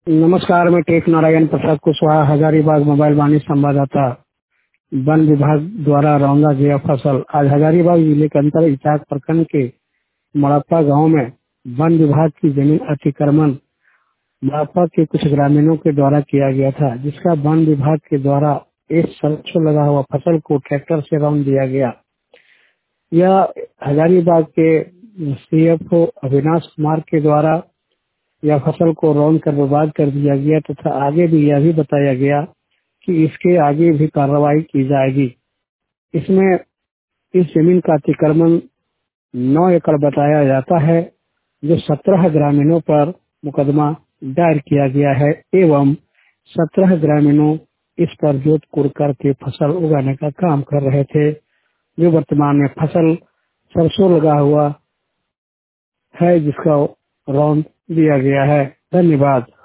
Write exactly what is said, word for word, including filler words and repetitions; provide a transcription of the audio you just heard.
नमस्कार, मैं टेक नारायण प्रसाद कुशवाहा, हजारीबाग मोबाइल वाणी संवाददाता। वन विभाग द्वारा रौंदा गया फसल। आज हजारीबाग जिले के अंतर इचाक प्रखंड के मड़प्पा गांव में वन विभाग की जमीन अतिक्रमण मड़प्पा के कुछ ग्रामीणों के द्वारा किया गया था, जिसका वन विभाग के द्वारा एक सरसों लगा हुआ फसल को ट्रैक्टर से रौंद दिया गया। यह हजारीबाग के सीएफओ अविनाश कुमार के द्वारा यह फसल को रौंद कर बर्बाद कर दिया गया तथा आगे भी यह भी बताया गया कि इसके आगे भी कार्रवाई की जाएगी। इसमें इस जमीन का अतिक्रमण नौ एकड़ बताया जाता है, जो सत्रह ग्रामीणों पर मुकदमा दायर किया गया है एवं सत्रह ग्रामीणों इस पर जोत कोड़ करके फसल उगाने का काम कर रहे थे, जो वर्तमान में फसल सरसों लगा हुआ है, जिसका रौंद दिया गया है। धन्यवाद।